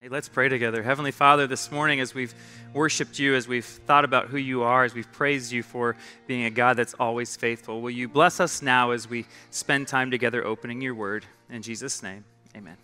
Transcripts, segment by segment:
Hey, let's pray together. Heavenly Father, this morning as we've worshiped you, as we've thought about who you are, as we've praised you for being a God that's always faithful, will you bless us now as we spend time together opening your word? In Jesus' name, amen.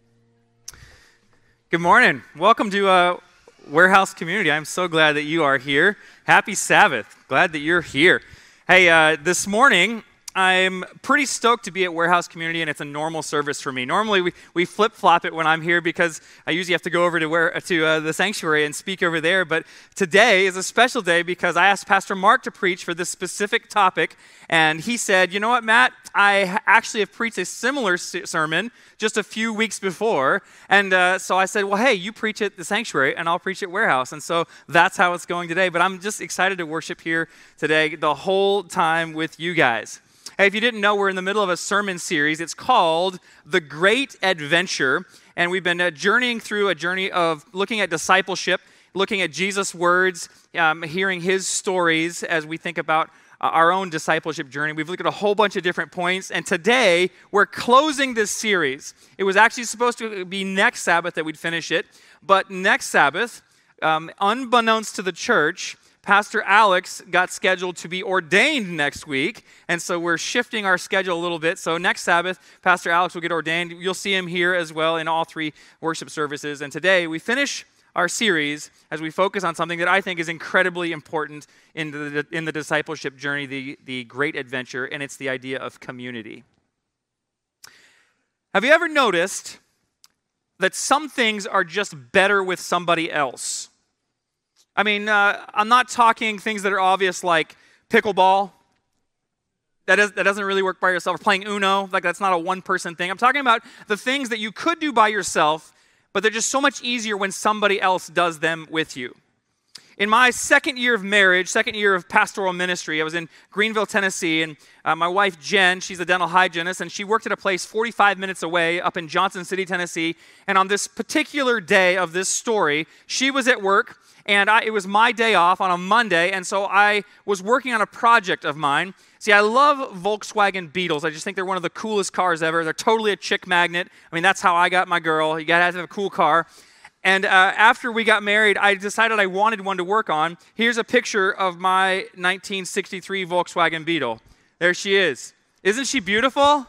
Good morning. Welcome to Warehouse Community. I'm so glad that you are here. Happy Sabbath. Glad that you're here. Hey, this morning, I'm pretty stoked to be at Warehouse Community, and it's a normal service for me. Normally, we flip-flop it when I'm here because I usually have to go over to the sanctuary and speak over there. But today is a special day because I asked Pastor Mark to preach for this specific topic, and he said, you know what, Matt? I actually have preached a similar sermon just a few weeks before, and so I said, well, hey, you preach at the sanctuary, and I'll preach at Warehouse. And so that's how it's going today. But I'm just excited to worship here today the whole time with you guys. Hey, if you didn't know, we're in the middle of a sermon series. It's called The Great Adventure, and we've been journeying through a journey of looking at discipleship, looking at Jesus' words, hearing his stories as we think about our own discipleship journey. We've looked at a whole bunch of different points, and today we're closing this series. It was actually supposed to be next Sabbath that we'd finish it, but next Sabbath, unbeknownst to the church, Pastor Alex got scheduled to be ordained next week, and so we're shifting our schedule a little bit. So next Sabbath, Pastor Alex will get ordained. You'll see him here as well in all three worship services. And today we finish our series as we focus on something that I think is incredibly important in the discipleship journey, the great adventure, and it's the idea of community. Have you ever noticed that some things are just better with somebody else? I mean, I'm not talking things that are obvious like pickleball. That doesn't really work by yourself. Or playing Uno, like that's not a one-person thing. I'm talking about the things that you could do by yourself, but they're just so much easier when somebody else does them with you. In my second year of marriage, second year of pastoral ministry, I was in Greenville, Tennessee, and my wife, Jen, she's a dental hygienist, and she worked at a place 45 minutes away up in Johnson City, Tennessee, and on this particular day of this story, she was at work, and it was my day off on a Monday, and so I was working on a project of mine. See, I love Volkswagen Beetles. I just think they're one of the coolest cars ever. They're totally a chick magnet. I mean, that's how I got my girl. You gotta have a cool car. And after we got married, I decided I wanted one to work on. Here's a picture of my 1963 Volkswagen Beetle. There she is. Isn't she beautiful?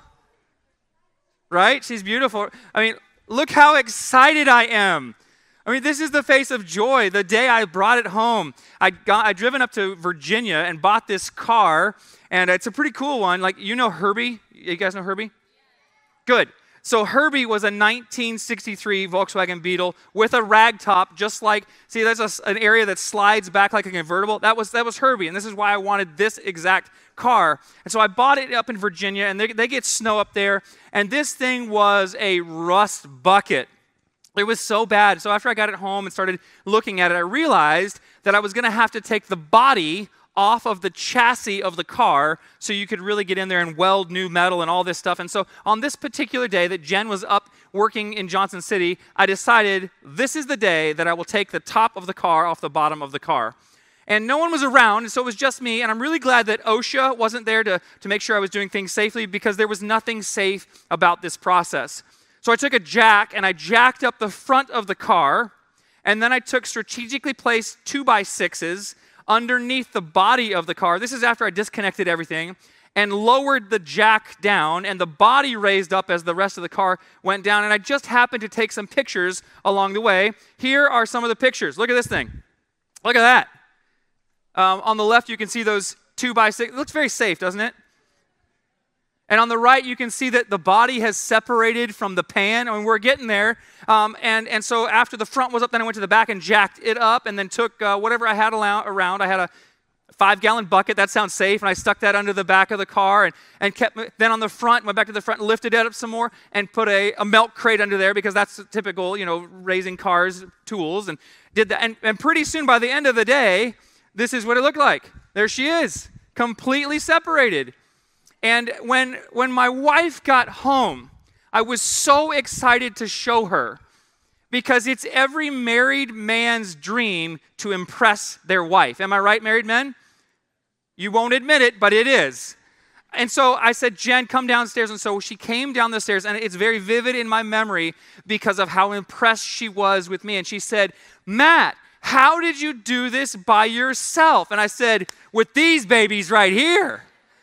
Right? She's beautiful. I mean, look how excited I am. I mean, this is the face of joy. The day I brought it home, I'd driven up to Virginia and bought this car, and it's a pretty cool one. Like, you know Herbie? You guys know Herbie? Good. So Herbie was a 1963 Volkswagen Beetle with a rag top, just like, see, there's an area that slides back like a convertible. That was Herbie, and this is why I wanted this exact car. And so I bought it up in Virginia, and they get snow up there, and this thing was a rust bucket. It was so bad. So after I got it home and started looking at it, I realized that I was going to have to take the body off of the chassis of the car so you could really get in there and weld new metal and all this stuff. And so on this particular day that Jen was up working in Johnson City, I decided this is the day that I will take the top of the car off the bottom of the car. And no one was around, and so it was just me, and I'm really glad that OSHA wasn't there to make sure I was doing things safely because there was nothing safe about this process. So I took a jack, and I jacked up the front of the car, and then I took strategically placed 2x6s underneath the body of the car. This is after I disconnected everything, and lowered the jack down, and the body raised up as the rest of the car went down, and I just happened to take some pictures along the way. Here are some of the pictures. Look at this thing. Look at that. On the left, you can see those 2x6. It looks very safe, doesn't it? And on the right, you can see that the body has separated from the pan. I mean, we're getting there. And so after the front was up, then I went to the back and jacked it up and then took whatever I had around. I had a 5-gallon bucket. That sounds safe. And I stuck that under the back of the car and kept, then on the front, went back to the front and lifted it up some more and put a milk crate under there because that's typical, raising cars tools. And did that. And pretty soon, by the end of the day, this is what it looked like. There she is, completely separated. And when my wife got home, I was so excited to show her because it's every married man's dream to impress their wife. Am I right, married men? You won't admit it, but it is. And so I said, Jen, come downstairs. And so she came down the stairs, and it's very vivid in my memory because of how impressed she was with me. And she said, Matt, how did you do this by yourself? And I said, with these babies right here.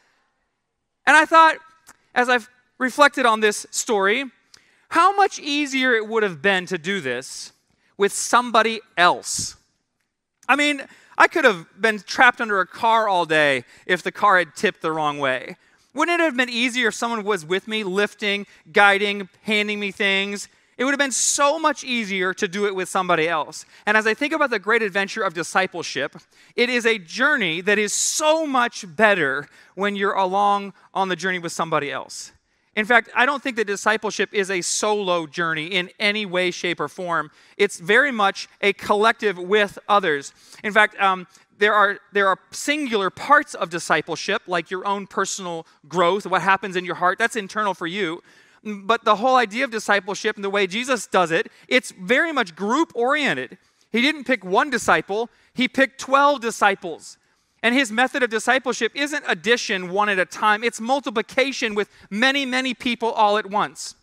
And I thought, as I've reflected on this story, how much easier it would have been to do this with somebody else. I mean, I could have been trapped under a car all day if the car had tipped the wrong way. Wouldn't it have been easier if someone was with me, lifting, guiding, handing me things? It would have been so much easier to do it with somebody else. And as I think about the great adventure of discipleship, it is a journey that is so much better when you're along on the journey with somebody else. In fact, I don't think that discipleship is a solo journey in any way, shape, or form. It's very much a collective with others. In fact, there are singular parts of discipleship, like your own personal growth, what happens in your heart. That's internal for you. But the whole idea of discipleship and the way Jesus does it, it's very much group-oriented. He didn't pick one disciple. He picked 12 disciples. And his method of discipleship isn't addition one at a time. It's multiplication with many, many people all at once.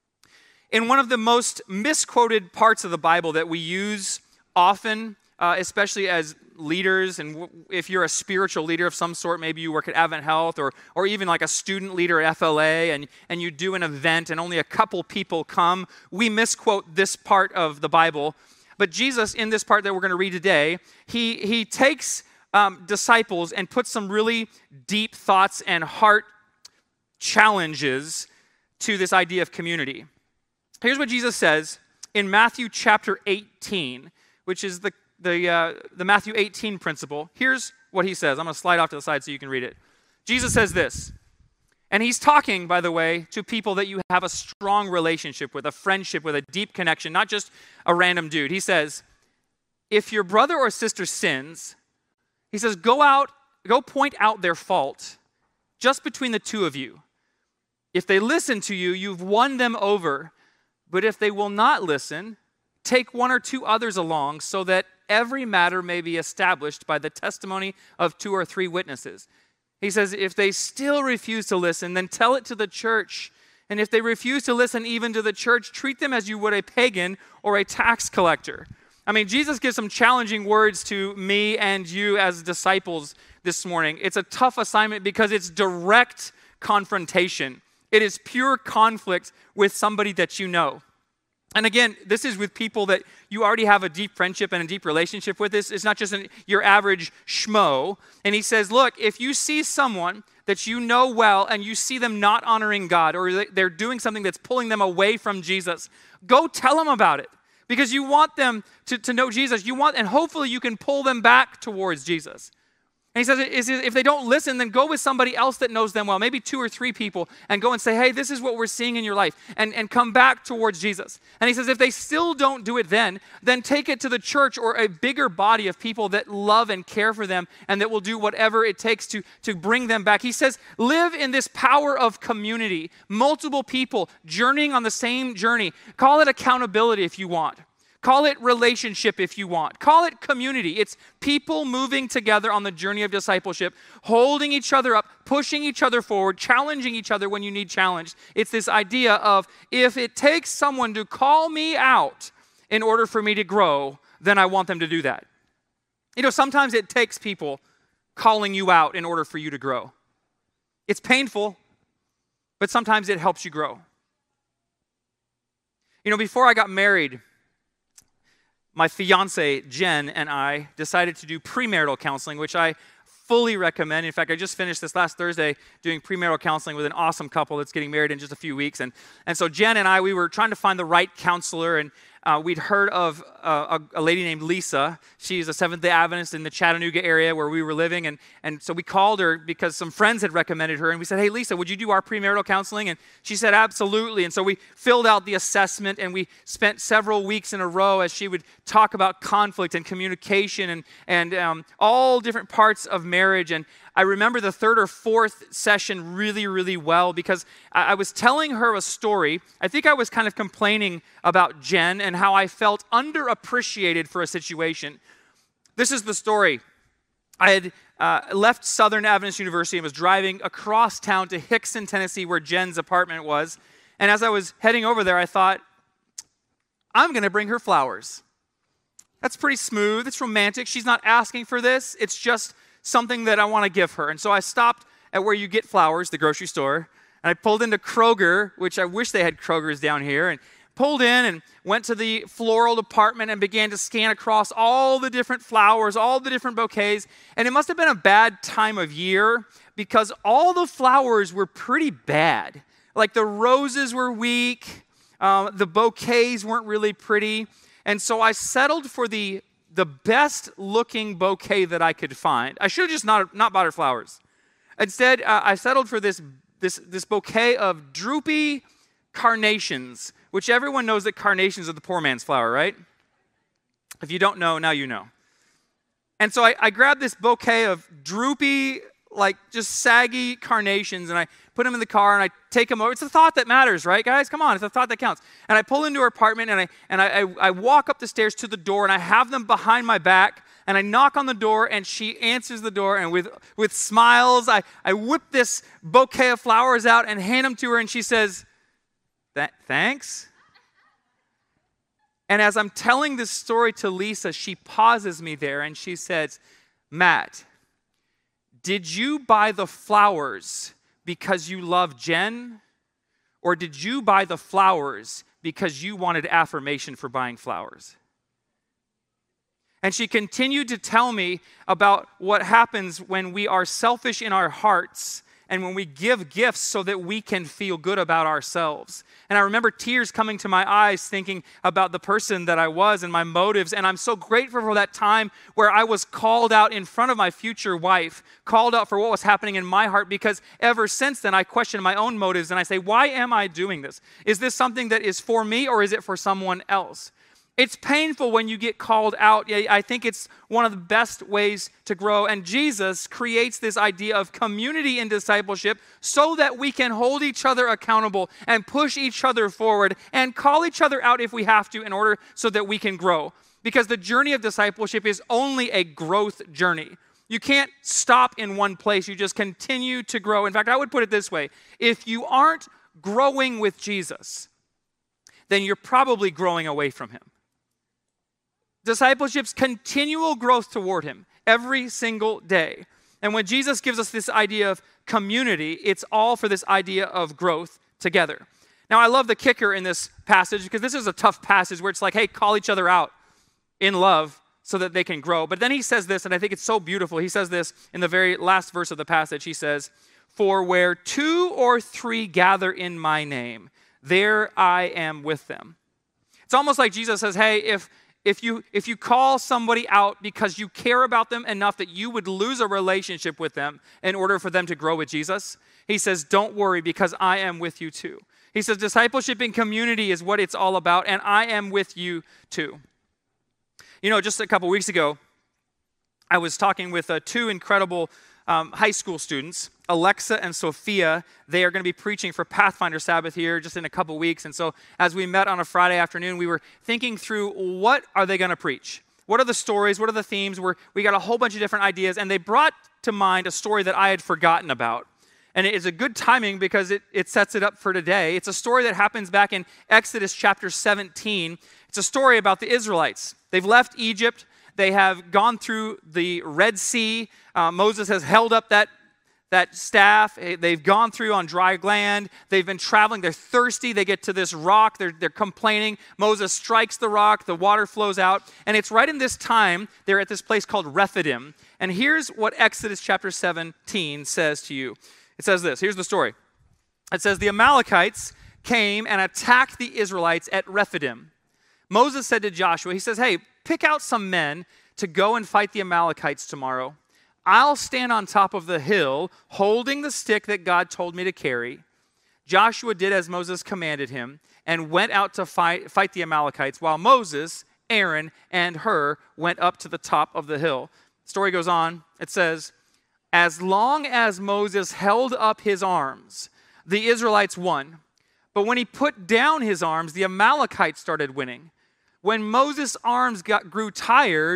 In one of the most misquoted parts of the Bible that we use often, especially as leaders, and if you're a spiritual leader of some sort, maybe you work at Advent Health or even like a student leader at FLA, and you do an event and only a couple people come, we misquote this part of the Bible. But Jesus, in this part that we're going to read today, he takes disciples and put some really deep thoughts and heart challenges to this idea of community. Here's what Jesus says in Matthew chapter 18, which is the Matthew 18 principle. Here's what he says. I'm going to slide off to the side so you can read it. Jesus says this, and he's talking, by the way, to people that you have a strong relationship with, a friendship with, a deep connection, not just a random dude. He says, if your brother or sister sins, he says, go point out their fault just between the two of you. If they listen to you, you've won them over. But if they will not listen, take one or two others along so that every matter may be established by the testimony of 2 or 3 witnesses. He says, if they still refuse to listen, then tell it to the church. And if they refuse to listen even to the church, treat them as you would a pagan or a tax collector. I mean, Jesus gives some challenging words to me and you as disciples this morning. It's a tough assignment because it's direct confrontation. It is pure conflict with somebody that you know. And again, this is with people that you already have a deep friendship and a deep relationship with. It's not just your average schmo. And he says, look, if you see someone that you know well and you see them not honoring God or they're doing something that's pulling them away from Jesus, go tell them about it. Because you want them to know Jesus. And hopefully you can pull them back towards Jesus. And he says, if they don't listen, then go with somebody else that knows them well, maybe 2 or 3 people, and go and say, hey, this is what we're seeing in your life, and come back towards Jesus. And he says, if they still don't do it then take it to the church or a bigger body of people that love and care for them and that will do whatever it takes to bring them back. He says, live in this power of community, multiple people journeying on the same journey. Call it accountability if you want. Call it relationship if you want. Call it community. It's people moving together on the journey of discipleship, holding each other up, pushing each other forward, challenging each other when you need challenged. It's this idea of if it takes someone to call me out in order for me to grow, then I want them to do that. You know, sometimes it takes people calling you out in order for you to grow. It's painful, but sometimes it helps you grow. You know, before I got married, my fiance, Jen, and I decided to do premarital counseling, which I fully recommend. In fact, I just finished this last Thursday doing premarital counseling with an awesome couple that's getting married in just a few weeks. And so Jen and I, we were trying to find the right counselor, and we'd heard of a lady named Lisa. She's a Seventh-day Adventist in the Chattanooga area where we were living. And so we called her because some friends had recommended her. And we said, hey, Lisa, would you do our premarital counseling? And she said, absolutely. And so we filled out the assessment, and we spent several weeks in a row as she would talk about conflict and communication and all different parts of marriage. And I remember the 3rd or 4th session really, really well because I was telling her a story. I think I was kind of complaining about Jen and how I felt underappreciated for a situation. This is the story. I left Southern Adventist University and was driving across town to Hickson, Tennessee, where Jen's apartment was. And as I was heading over there, I thought, I'm going to bring her flowers. That's pretty smooth. It's romantic. She's not asking for this. It's just something that I want to give her. And so I stopped at where you get flowers, the grocery store, and I pulled into Kroger, which I wish they had Krogers down here, and pulled in and went to the floral department and began to scan across all the different flowers, all the different bouquets. And it must have been a bad time of year because all the flowers were pretty bad. Like the roses were weak, the bouquets weren't really pretty. And so I settled for the best looking bouquet that I could find. I should have just not bought her flowers. Instead, I settled for this bouquet of droopy carnations, which everyone knows that carnations are the poor man's flower, right? If you don't know, now you know. And so I grabbed this bouquet of droopy, like just saggy carnations, and I put them in the car and I take them over. It's the thought that matters, right, guys? Come on, it's the thought that counts. And I pull into her apartment and I walk up the stairs to the door and I have them behind my back and I knock on the door and she answers the door and with smiles, I whip this bouquet of flowers out and hand them to her and she says, thanks. And as I'm telling this story to Lisa, she pauses me there and she says, Matt, did you buy the flowers because you love Jen? Or did you buy the flowers because you wanted affirmation for buying flowers? And she continued to tell me about what happens when we are selfish in our hearts and when we give gifts so that we can feel good about ourselves. And I remember tears coming to my eyes thinking about the person that I was and my motives. And I'm so grateful for that time where I was called out in front of my future wife, called out for what was happening in my heart, because ever since then I question my own motives and I say, why am I doing this? Is this something that is for me or is it for someone else? It's painful when you get called out. I think it's one of the best ways to grow. And Jesus creates this idea of community in discipleship so that we can hold each other accountable and push each other forward and call each other out if we have to in order so that we can grow. Because the journey of discipleship is only a growth journey. You can't stop in one place. You just continue to grow. In fact, I would put it this way. If you aren't growing with Jesus, then you're probably growing away from him. Discipleship's continual growth toward him every single day. And when Jesus gives us this idea of community, it's all for this idea of growth together. Now, I love the kicker in this passage because this is a tough passage where it's like, hey, call each other out in love so that they can grow. But then he says this, and I think it's so beautiful. He says this in the very last verse of the passage. He says, for where 2 or 3 gather in my name, there I am with them. It's almost like Jesus says, hey, if you call somebody out because you care about them enough that you would lose a relationship with them in order for them to grow with Jesus, he says, don't worry because I am with you too. He says, discipleship in community is what it's all about, and I am with you too. You know, just a couple weeks ago, I was talking with 2 incredible high school students, Alexa and Sophia. They are going to be preaching for Pathfinder Sabbath here just in a couple weeks. And so as we met on a Friday afternoon, we were thinking through what are they going to preach? What are the stories? What are the themes? We got a whole bunch of different ideas. And they brought to mind a story that I had forgotten about. And it is a good timing because it sets it up for today. It's a story that happens back in Exodus chapter 17. It's a story about the Israelites. They've left Egypt. They have gone through the Red Sea. Moses has held up that staff. They've gone through on dry land. They've been traveling. They're thirsty. They get to this rock. They're complaining. Moses strikes the rock. The water flows out. And it's right in this time, they're at this place called Rephidim. And here's what Exodus chapter 17 says to you. It says this. Here's the story. It says, the Amalekites came and attacked the Israelites at Rephidim. Moses said to Joshua, he says, hey, pick out some men to go and fight the Amalekites tomorrow. I'll stand on top of the hill holding the stick that God told me to carry. Joshua did as Moses commanded him and went out to fight the Amalekites while Moses, Aaron, and Hur went up to the top of the hill. The story goes on. It says, as long as Moses held up his arms, the Israelites won. But when he put down his arms, the Amalekites started winning. When Moses' arms grew tired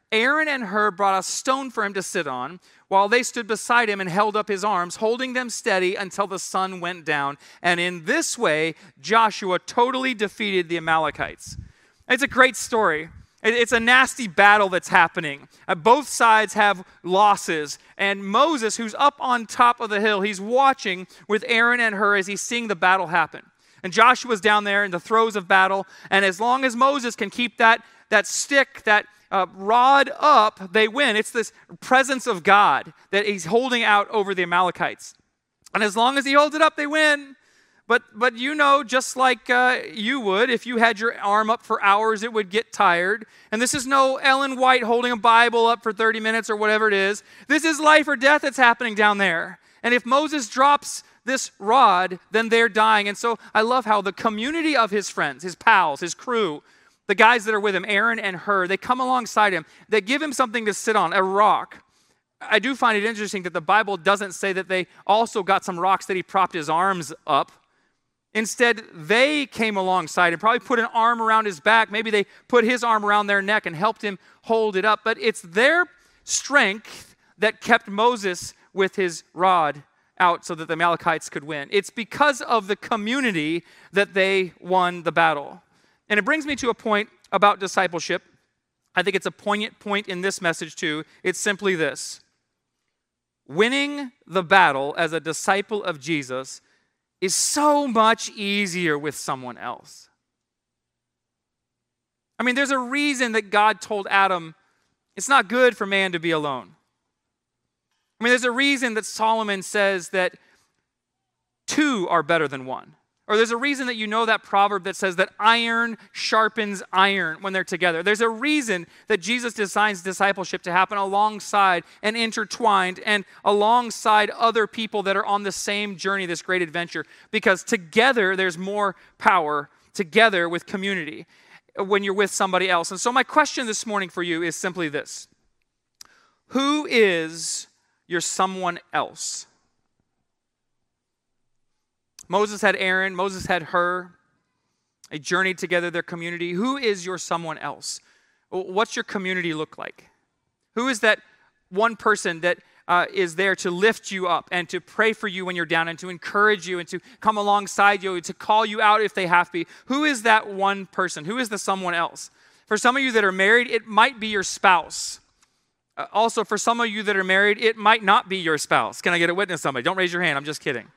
Aaron and Hur brought a stone for him to sit on, while they stood beside him and held up his arms, holding them steady until the sun went down. And in this way, Joshua totally defeated the Amalekites. It's a great story. It's a nasty battle that's happening. Both sides have losses. And Moses, who's up on top of the hill, he's watching with Aaron and Hur as he's seeing the battle happen. And Joshua's down there in the throes of battle. And as long as Moses can keep that stick, that rod up, they win. It's this presence of God that he's holding out over the Amalekites. And as long as he holds it up, they win. But just like you would, if you had your arm up for hours, it would get tired. And this is no Ellen White holding a Bible up for 30 minutes or whatever it is. This is life or death that's happening down there. And if Moses drops this rod, then they're dying. And so I love how the community of his friends, his pals, his crew, the guys that are with him, Aaron and Hur, they come alongside him. They give him something to sit on, a rock. I do find it interesting that the Bible doesn't say that they also got some rocks that he propped his arms up. Instead, they came alongside and probably put an arm around his back. Maybe they put his arm around their neck and helped him hold it up. But it's their strength that kept Moses with his rod out so that the Amalekites could win. It's because of the community that they won the battle. And it brings me to a point about discipleship. I think it's a poignant point in this message too. It's simply this: winning the battle as a disciple of Jesus is so much easier with someone else. I mean, there's a reason that God told Adam, it's not good for man to be alone. I mean, there's a reason that Solomon says that two are better than one. Or there's a reason that that proverb that says that iron sharpens iron when they're together. There's a reason that Jesus designs discipleship to happen alongside and intertwined and alongside other people that are on the same journey, this great adventure. Because together there's more power, together with community, when you're with somebody else. And so my question this morning for you is simply this: who is your someone else? Moses had Aaron, Moses had Hur. They journeyed together, their community. Who is your someone else? What's your community look like? Who is that one person that is there to lift you up and to pray for you when you're down and to encourage you and to come alongside you, to call you out if they have to be? Who is that one person? Who is the someone else? For some of you that are married, it might be your spouse. Also, for some of you that are married, it might not be your spouse. Can I get a witness, somebody? Don't raise your hand. I'm just kidding.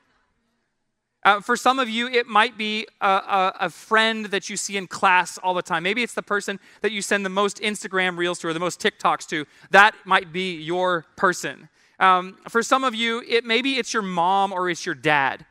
For some of you, it might be a friend that you see in class all the time. Maybe it's the person that you send the most Instagram reels to or the most TikToks to. That might be your person. For some of you, maybe it's your mom or it's your dad.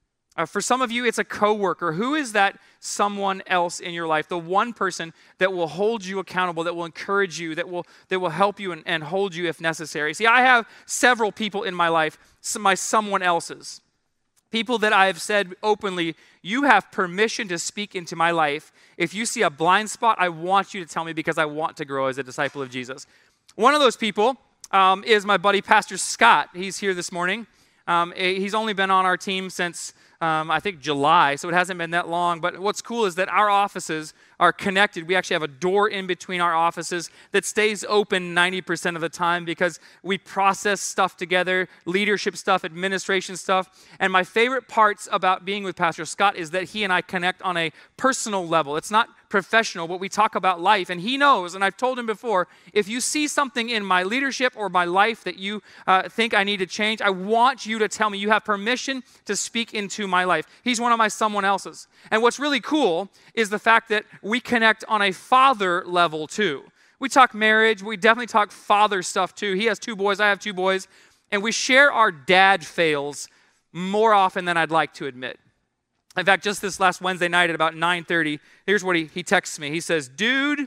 For some of you, it's a coworker. Who is that someone else in your life? The one person that will hold you accountable, that will encourage you, that will help you and hold you if necessary. See, I have several people in my life, my someone else's. People that I have said openly, you have permission to speak into my life. If you see a blind spot, I want you to tell me because I want to grow as a disciple of Jesus. One of those people is my buddy, Pastor Scott. He's here this morning. He's only been on our team since, I think, July, so it hasn't been that long. But what's cool is that our offices are connected. We actually have a door in between our offices that stays open 90% of the time because we process stuff together, leadership stuff, administration stuff. And my favorite parts about being with Pastor Scott is that he and I connect on a personal level. It's not professional, but we talk about life. And he knows, and I've told him before, if you see something in my leadership or my life that you think I need to change, I want you to tell me. You have permission to speak into my life. He's one of my someone else's. And what's really cool is the fact that we connect on a father level too. We talk marriage. We definitely talk father stuff too. He has 2 boys. I have 2 boys. And we share our dad fails more often than I'd like to admit. In fact, just this last Wednesday night at about 9:30, here's what he texts me. He says, "Dude,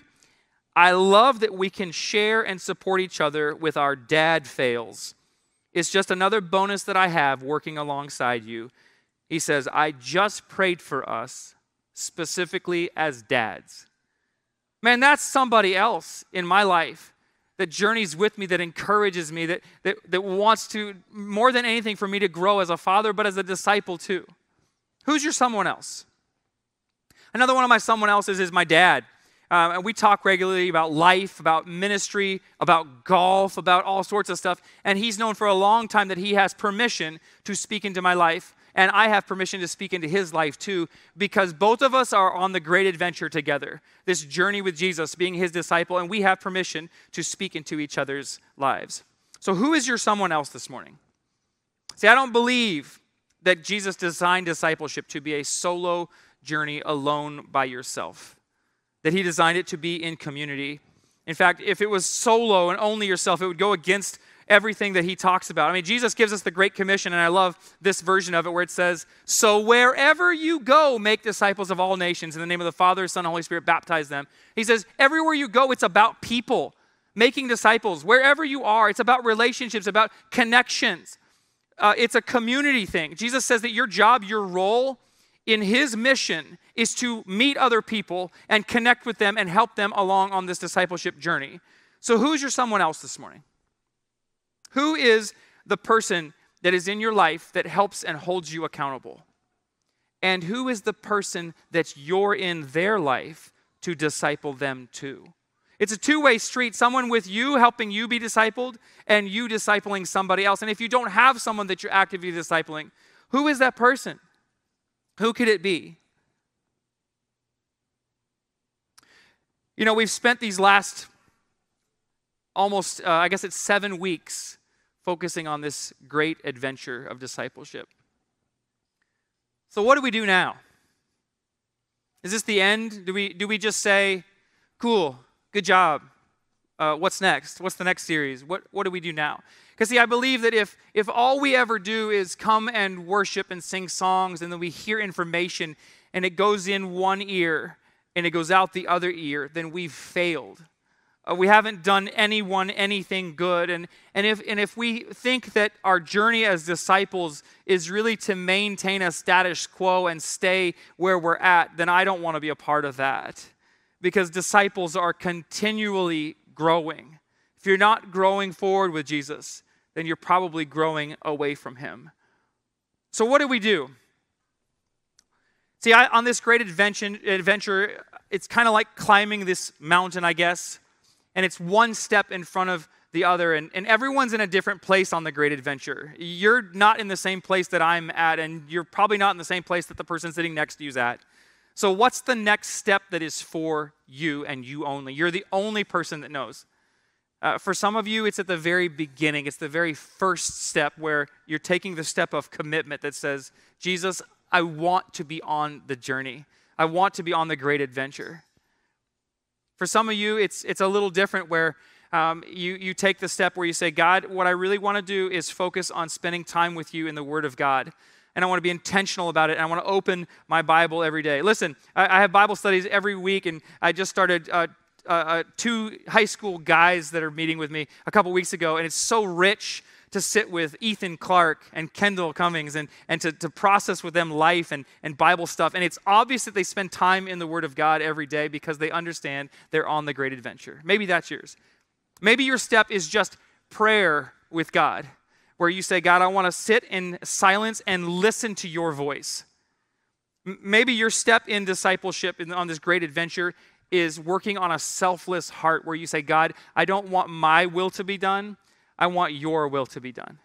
I love that we can share and support each other with our dad fails. It's just another bonus that I have working alongside you." He says, "I just prayed for us specifically as dads." Man, that's somebody else in my life that journeys with me, that encourages me, that wants to, more than anything, for me to grow as a father, but as a disciple too. Who's your someone else? Another one of my someone else's is my dad. And we talk regularly about life, about ministry, about golf, about all sorts of stuff. And he's known for a long time that he has permission to speak into my life. And I have permission to speak into his life too, because both of us are on the great adventure together, this journey with Jesus, being his disciple, and we have permission to speak into each other's lives. So who is your someone else this morning? See, I don't believe that Jesus designed discipleship to be a solo journey alone by yourself, that he designed it to be in community. In fact, if it was solo and only yourself, it would go against everything that he talks about. I mean, Jesus gives us the Great Commission, and I love this version of it where it says, so wherever you go, make disciples of all nations in the name of the Father, Son, and Holy Spirit, baptize them. He says, everywhere you go, it's about people, making disciples. Wherever you are, it's about relationships, about connections. It's a community thing. Jesus says that your job, your role in his mission is to meet other people and connect with them and help them along on this discipleship journey. So who's your someone else this morning? Who is the person that is in your life that helps and holds you accountable? And who is the person that you're in their life to disciple them too? It's a two-way street, someone with you helping you be discipled and you discipling somebody else. And if you don't have someone that you're actively discipling, who is that person? Who could it be? You know, we've spent these last almost, I guess it's 7 weeks focusing on this great adventure of discipleship. So what do we do now? Is this the end? Do we just say, cool, good job. What's next? What's the next series? What do we do now? Because see, I believe that if all we ever do is come and worship and sing songs and then we hear information and it goes in one ear and it goes out the other ear, then we've failed. We haven't done anyone anything good. And if we think that our journey as disciples is really to maintain a status quo and stay where we're at, then I don't want to be a part of that. Because disciples are continually growing. If you're not growing forward with Jesus, then you're probably growing away from him. So what do we do? See, on this great adventure, it's kind of like climbing this mountain, I guess. And it's one step in front of the other. And everyone's in a different place on the great adventure. You're not in the same place that I'm at, and you're probably not in the same place that the person sitting next to you is at. So what's the next step that is for you and you only? You're the only person that knows. For some of you, it's at the very beginning. It's the very first step where you're taking the step of commitment that says, Jesus, I want to be on the journey. I want to be on the great adventure. For some of you, it's a little different where you take the step where you say, God, what I really want to do is focus on spending time with you in the Word of God. And I want to be intentional about it, and I want to open my Bible every day. Listen, I have Bible studies every week, and I just started 2 high school guys that are meeting with me a couple weeks ago, and it's so rich to sit with Ethan Clark and Kendall Cummings and to process with them life and Bible stuff. And it's obvious that they spend time in the Word of God every day because they understand they're on the great adventure. Maybe that's yours. Maybe your step is just prayer with God, where you say, God, I want to sit in silence and listen to your voice. Maybe your step in discipleship on this great adventure is working on a selfless heart where you say, God, I don't want my will to be done. I want your will to be done.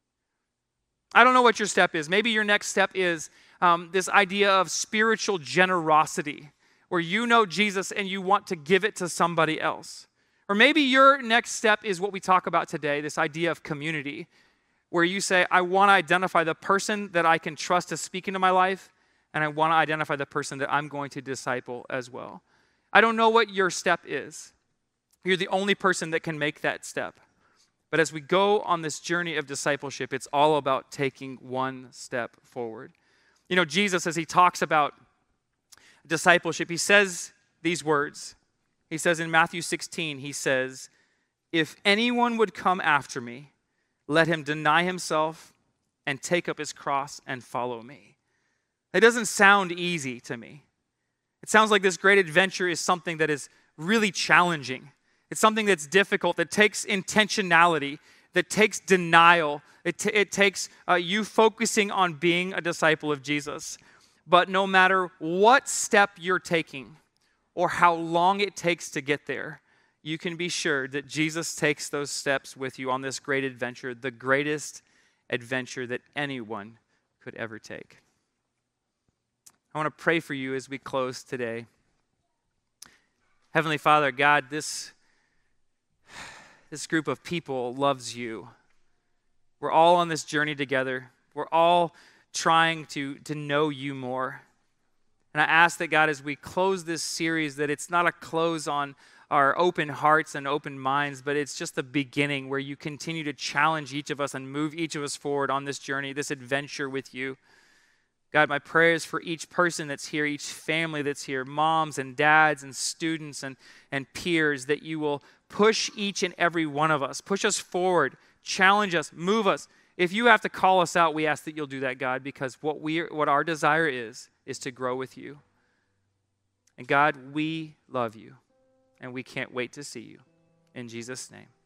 I don't know what your step is. Maybe your next step is this idea of spiritual generosity, where you know Jesus and you want to give it to somebody else. Or maybe your next step is what we talk about today, this idea of community, where you say, I want to identify the person that I can trust to speak into my life, and I want to identify the person that I'm going to disciple as well. I don't know what your step is. You're the only person that can make that step. But as we go on this journey of discipleship, it's all about taking one step forward. You know, Jesus, as he talks about discipleship, he says these words. He says in Matthew 16, he says, if anyone would come after me, let him deny himself and take up his cross and follow me. It doesn't sound easy to me. It sounds like this great adventure is something that is really challenging. It's something that's difficult, that takes intentionality, that takes denial. It takes you focusing on being a disciple of Jesus. But no matter what step you're taking or how long it takes to get there, you can be sure that Jesus takes those steps with you on this great adventure, the greatest adventure that anyone could ever take. I want to pray for you as we close today. Heavenly Father, God, this group of people loves you. We're all on this journey together. We're all trying to know you more. And I ask that, God, as we close this series, that it's not a close on our open hearts and open minds, but it's just the beginning where you continue to challenge each of us and move each of us forward on this journey, this adventure with you. God, my prayer is for each person that's here, each family that's here, moms and dads and students and peers, that you will push each and every one of us, push us forward, challenge us, move us. If you have to call us out, we ask that you'll do that, God, because what our desire is to grow with you. And God, we love you, and we can't wait to see you. In Jesus' name.